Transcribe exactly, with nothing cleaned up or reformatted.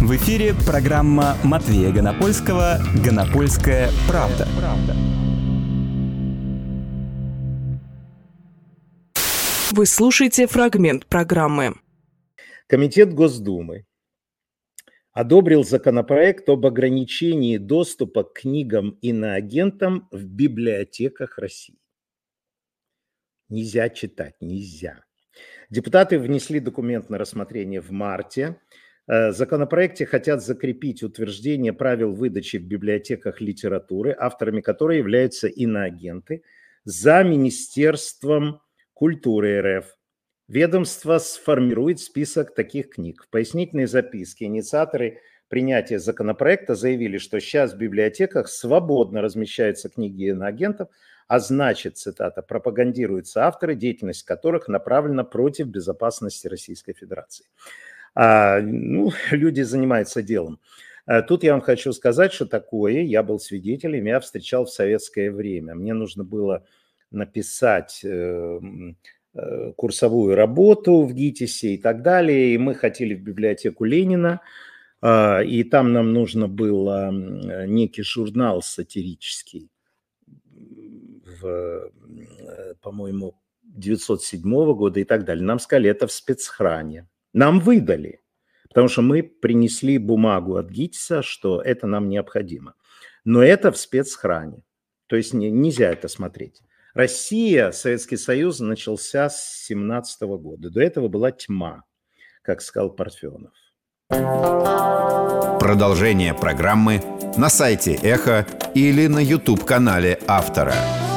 В эфире программа Матвея Гонопольского «Гонопольская правда». Вы слушаете фрагмент программы. Комитет Госдумы одобрил законопроект об ограничении доступа к книгам иноагентам в библиотеках России. Нельзя читать, нельзя. Депутаты внесли документ на рассмотрение в марте. В законопроекте хотят закрепить утверждение правил выдачи в библиотеках литературы, авторами которой являются иноагенты, за Министерством культуры РФ. Ведомство сформирует список таких книг. В пояснительной записке инициаторы принятия законопроекта заявили, что сейчас в библиотеках свободно размещаются книги иноагентов, а значит, цитата, пропагандируются авторы, деятельность которых направлена против безопасности Российской Федерации. А, ну, люди занимаются делом. А тут я вам хочу сказать, что такое я был свидетелем, я встречал в советское время. Мне нужно было написать э, э, курсовую работу в ГИТИСе и так далее. И мы хотели в библиотеку Ленина, э, и там нам нужно было некий журнал сатирический, в, по-моему, девятьсот седьмого года и так далее. Нам сказали, это в спецхране. Нам выдали, потому что мы принесли бумагу от ГИТИСа, что это нам необходимо. Но это в спецхране, то есть не, нельзя это смотреть. Россия, Советский Союз начался с семнадцатого года. До этого была тьма, как сказал Парфенов. Продолжение программы на сайте Эхо или на YouTube-канале автора.